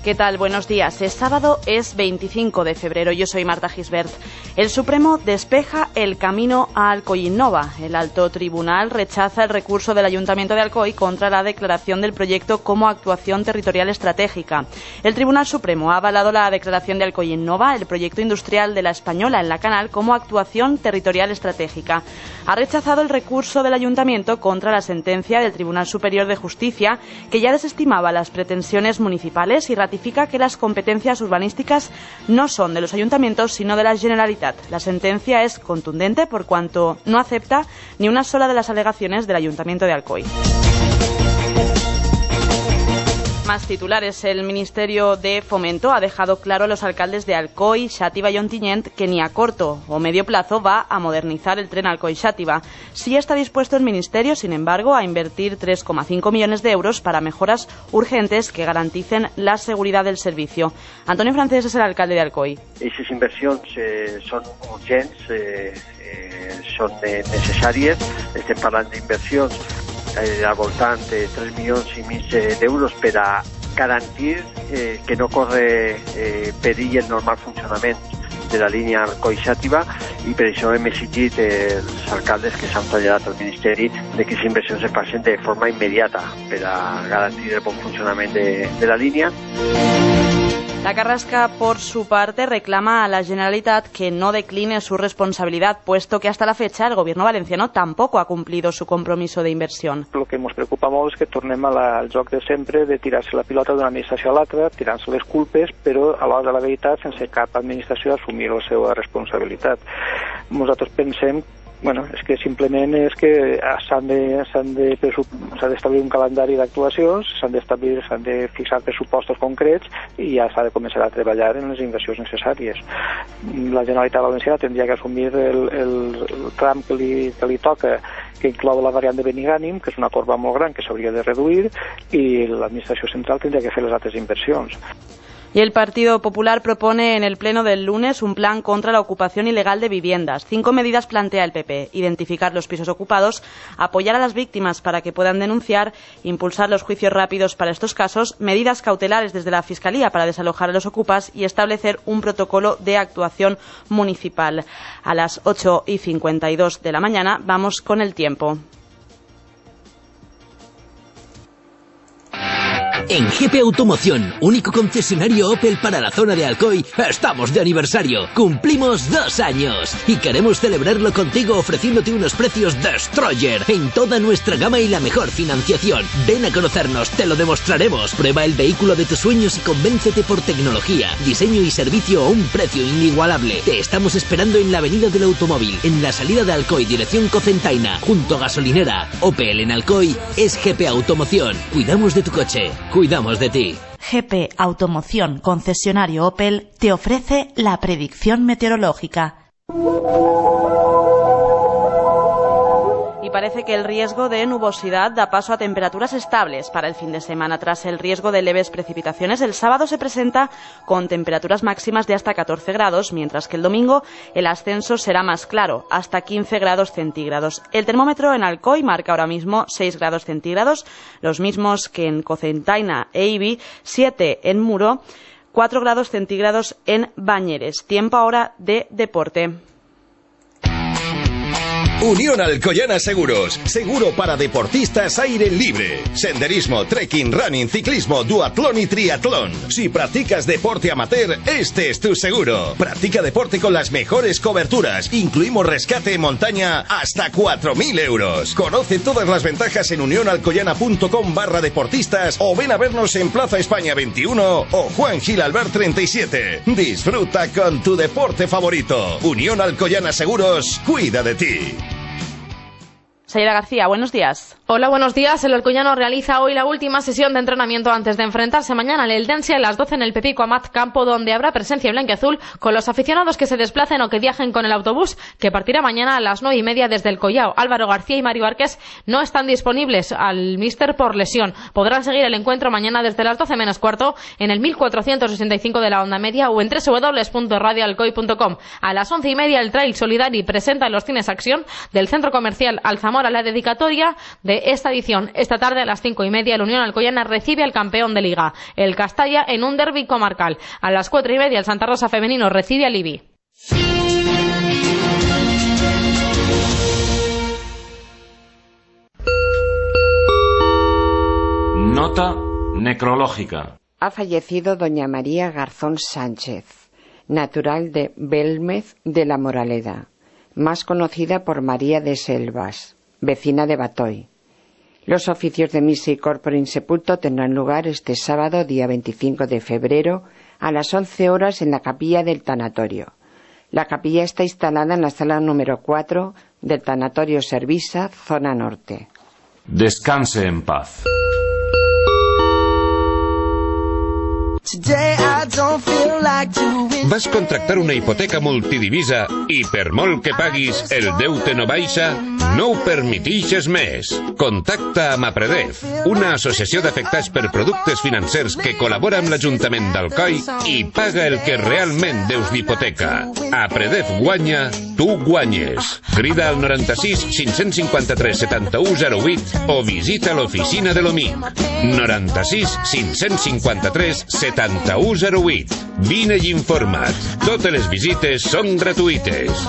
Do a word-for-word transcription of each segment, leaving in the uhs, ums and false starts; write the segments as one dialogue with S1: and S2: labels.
S1: ¿Qué tal? Buenos días. Es sábado, es veinticinco de febrero. Yo soy Marta Gisbert. El Supremo despeja el camino a Alcoy Innova. El alto tribunal rechaza el recurso del Ayuntamiento de Alcoy contra la declaración del proyecto como actuación territorial estratégica. El Tribunal Supremo ha avalado la declaración de Alcoy Innova, el proyecto industrial de La Española en la Canal, como actuación territorial estratégica. Ha rechazado el recurso del Ayuntamiento contra la sentencia del Tribunal Superior de Justicia, que ya desestimaba las pretensiones municipales y ratificaba que las competencias urbanísticas no son de los ayuntamientos, sino de la Generalitat. La sentencia es contundente por cuanto no acepta ni una sola de las alegaciones del Ayuntamiento de Alcoy. Más titulares. El Ministerio de Fomento ha dejado claro a los alcaldes de Alcoy, Xàtiva y Ontinyent que ni a corto o medio plazo va a modernizar el tren Alcoy-Xàtiva. Sí está dispuesto el Ministerio, sin embargo, a invertir tres coma cinco millones de euros para mejoras urgentes que garanticen la seguridad del servicio. Antonio Francés es el alcalde de Alcoy.
S2: Esas inversiones eh, son urgents, eh, eh, son eh, necessàries. Estem parlant d'inversions Eh, al voltant de tres milions i mig d'euros per a garantir eh, que no corre eh, perill el normal funcionament de la línia Alcoy-Xàtiva, i per això hem exigit eh, els alcaldes que s'han traslladat al Ministeri de que les inversions es passen de forma immediata per a garantir el bon funcionament de, de la línia.
S1: La Carrasca, por su parte, reclama a la Generalitat que no decline su responsabilidad, puesto que hasta la fecha el gobierno valenciano tampoco ha cumplido su compromiso de inversión.
S3: Lo que ens preocupa molt és que tornem a la, al joc de sempre de tirar-se la pilota d'una administració a l'altra, tirant-se les culpes, però a l'hora de la veritat sense cap administració assumir la seva responsabilitat. Nosaltres pensem Bueno, és que simplement és que s'han de, s'han de s'ha d'establir un calendari d'actuacions, s'han d'establir, s'han de fixar pressupostos concrets i ja s'ha de començar a treballar en les inversions necessàries. La Generalitat Valenciana tindria que assumir el, el, el tram que li, que li toca, que inclou la variant de Benigànim, que és una corba molt gran que s'hauria de reduir, i l'administració central tindria que fer les altres inversions.
S1: Y el Partido Popular propone en el pleno del lunes un plan contra la ocupación ilegal de viviendas. Cinco medidas plantea el P P: identificar los pisos ocupados, apoyar a las víctimas para que puedan denunciar, impulsar los juicios rápidos para estos casos, medidas cautelares desde la Fiscalía para desalojar a los ocupas y establecer un protocolo de actuación municipal. A las ocho y cincuenta y dos de la mañana vamos con el tiempo.
S4: En G P Automoción, único concesionario Opel para la zona de Alcoy, estamos de aniversario. Cumplimos dos años y queremos celebrarlo contigo ofreciéndote unos precios Destroyer en toda nuestra gama y la mejor financiación. Ven a conocernos, te lo demostraremos. Prueba el vehículo de tus sueños y convéncete por tecnología, diseño y servicio a un precio inigualable. Te estamos esperando en la Avenida del Automóvil, en la salida de Alcoy, dirección Cocentaina, junto a gasolinera. Opel en Alcoy es G P Automoción. Cuidamos de tu coche. Cuidamos de ti.
S5: G P Automoción, concesionario Opel, te ofrece la predicción meteorológica.
S1: Y parece que el riesgo de nubosidad da paso a temperaturas estables para el fin de semana. Tras el riesgo de leves precipitaciones, el sábado se presenta con temperaturas máximas de hasta catorce grados, mientras que el domingo el ascenso será más claro, hasta quince grados centígrados. El termómetro en Alcoy marca ahora mismo seis grados centígrados, los mismos que en Cocentaina e Ibi, siete en Muro, cuatro grados centígrados en Bañeres. Tiempo ahora de deporte.
S6: Unión Alcoyana Seguros, seguro para deportistas aire libre. Senderismo, trekking, running, ciclismo, duatlón y triatlón. Si practicas deporte amateur, este es tu seguro. Practica deporte con las mejores coberturas. Incluimos rescate en montaña hasta cuatro mil euros. Conoce todas las ventajas en unionalcoyana.com barra deportistas o ven a vernos en Plaza España veintiuno o Juan Gil Albert treinta y siete. Disfruta con tu deporte favorito. Unión Alcoyana Seguros, cuida de ti.
S1: Sayera García, buenos días.
S7: Hola, buenos días. El alcoyano realiza hoy la última sesión de entrenamiento antes de enfrentarse mañana al Eldense a las doce en el Pepico Amat Campo, donde habrá presencia blanquiazul con los aficionados que se desplacen o que viajen con el autobús, que partirá mañana a las nueve y media desde el Collao. Álvaro García y Mario Arqués no están disponibles al míster por lesión. Podrán seguir el encuentro mañana desde las doce menos cuarto en el mil cuatrocientos sesenta y cinco de la onda media o en doble u doble u doble u punto radio alcoy punto com. A las once y media el Trail Solidari presenta en los cines Acción del Centro Comercial Alzamora la dedicatoria de de esta edición. Esta tarde a las cinco y media el Unión Alcoyana recibe al campeón de Liga, el Castalla, en un derbi comarcal. A las cuatro y media el Santa Rosa femenino recibe al Ibi.
S8: Nota necrológica.
S9: Ha fallecido doña María Garzón Sánchez, natural de Belmez de la Moraleda, más conocida por María de Selvas, vecina de Batoy. Los oficios de misa y corpore insepulto tendrán lugar este sábado, día veinticinco de febrero, a las once horas en la capilla del tanatorio. La capilla está instalada en la sala número cuatro del tanatorio Servisa, zona norte.
S8: Descanse en paz.
S10: Vas contractar una hipoteca multidivisa i per molt que paguis el deute no baixa? No ho permitixes més. Contacta amb Apredef, una associació d'afectats per productes financers que col·labora amb l'Ajuntament d'Alcoi i paga el que realment deus d'hipoteca. Apredef guanya, tu guanyes. Crida al noranta-sis cinc-cents cinquanta-tres setanta-u zero vuit o visita l'oficina de l'O M I C. noranta-sis cinc-cents cinquanta-tres setanta-u zero vuit. Vine i informa't. Totes les visites són gratuïtes.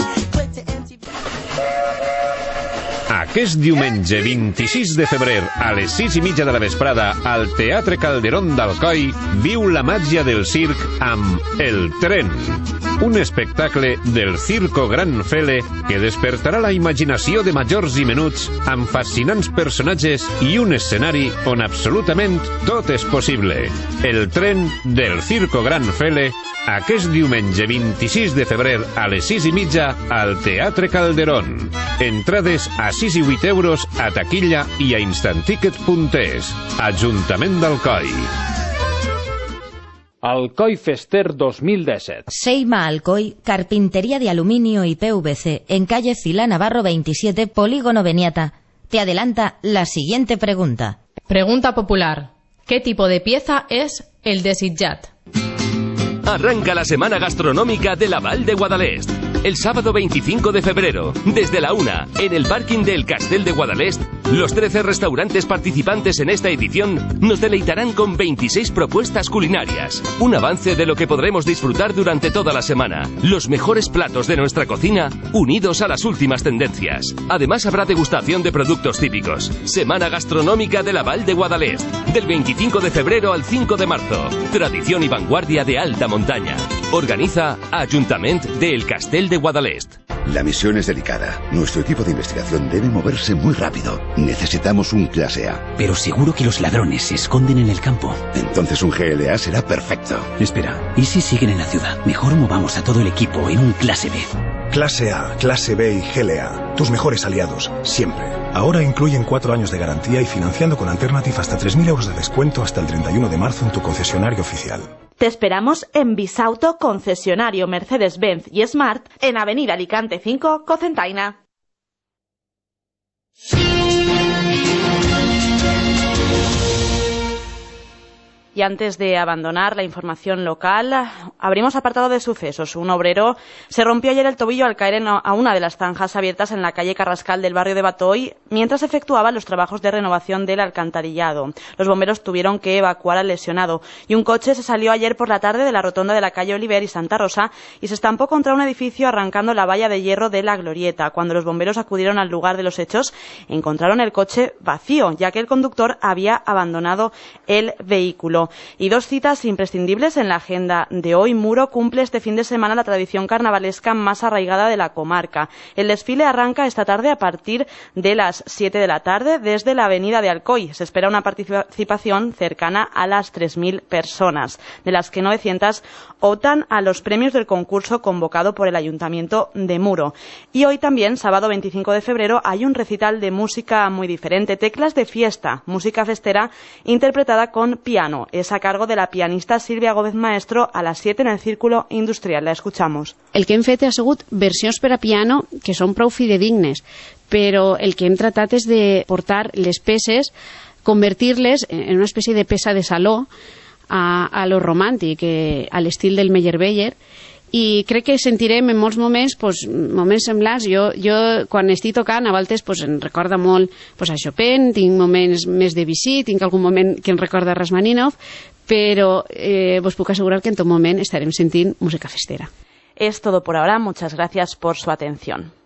S10: Aquest diumenge vint-i-sis de febrer a les sis i mitja de la vesprada al Teatre Calderón d'Alcoi viu la màgia del circ amb El Tren, un espectacle del Circo Gran Fele que despertarà la imaginació de majors i menuts amb fascinants personatges i un escenari on absolutament tot és possible. El Tren del Circo Gran Fele aquest diumenge vint-i-sis de febrer a les sis i mitja al Teatre Calderón. Entrades a sis i vuit euros a taquilla i a instanticket punt es. Ajuntament d'Alcoi.
S11: Alcoi Fester dos mil disset.
S12: Seima Alcoi, carpintería de aluminio y P V C, en calle Cilá Navarro veintisiete, Polígono Beniata. Te adelanta la siguiente pregunta.
S7: Pregunta popular. ¿Qué tipo de pieza es el desitjat?
S13: Arranca la semana gastronómica de la Val de Guadalest. El sábado veinticinco de febrero, desde la una, en el parking del Castel de Guadalest, los trece restaurantes participantes en esta edición nos deleitarán con veintiséis propuestas culinarias. Un avance de lo que podremos disfrutar durante toda la semana. Los mejores platos de nuestra cocina, unidos a las últimas tendencias. Además habrá degustación de productos típicos. Semana gastronómica de la Val de Guadalest, del veinticinco de febrero al cinco de marzo. Tradición y vanguardia de alta montaña. Organiza Ayuntament del Castel de Guadalest.
S14: La misión es delicada. Nuestro equipo de investigación debe moverse muy rápido. Necesitamos un clase A.
S15: Pero seguro que los ladrones se esconden en el campo.
S14: Entonces un G L A será perfecto.
S15: Espera, ¿y si siguen en la ciudad? Mejor movamos a todo el equipo en un clase B.
S16: Clase A, clase B y G L A. Tus mejores aliados, siempre. Ahora incluyen cuatro años de garantía y financiando con Alternative hasta tres mil euros de descuento hasta el treinta y uno de marzo en tu concesionario oficial.
S5: Te esperamos en Bisauto, concesionario Mercedes-Benz y Smart, en Avenida Alicante cinco, Cocentaina. Y antes de abandonar la información local, abrimos apartado de sucesos. Un obrero se rompió ayer el tobillo al caer en a una de las zanjas abiertas en la calle Carrascal del barrio de Batoy mientras efectuaba los trabajos de renovación del alcantarillado. Los bomberos tuvieron que evacuar al lesionado y un coche se salió ayer por la tarde de la rotonda de la calle Oliver y Santa Rosa y se estampó contra un edificio arrancando la valla de hierro de la glorieta. Cuando los bomberos acudieron al lugar de los hechos, encontraron el coche vacío, ya que el conductor había abandonado el vehículo. Y dos citas imprescindibles en la agenda de hoy. Muro cumple este fin de semana la tradición carnavalesca más arraigada de la comarca. El desfile arranca esta tarde a partir de las siete de la tarde desde la avenida de Alcoy. Se espera una participación cercana a las tres mil personas, de las que novecientas optan a los premios del concurso convocado por el Ayuntamiento de Muro. Y hoy también, sábado veinticinco de febrero, hay un recital de música muy diferente, Teclas de Fiesta, música festera interpretada con piano. Es a cargo de la pianista Sílvia Gómez Maestro a las siete en el Círculo Industrial. La escuchamos.
S17: El que hem fet ha sigut versions per a piano que són prou fidedignes, però el que hem tratat és de portar les peces, convertir-les en una espècie de peça de saló a, a lo romàntic, eh, a l'estil del Meyerbeer, i crec que sentirem en molts moments pues, moments semblants. Jo, jo quan estic tocant a voltes pues, em recorda molt pues, a Chopin, tinc moments més de Debussy, tinc algun moment que em recorda a Rachmaninoff, però eh, vos puc assegurar que en tot moment estarem sentint música festera.
S5: Es todo por ahora, muchas gracias por su atención.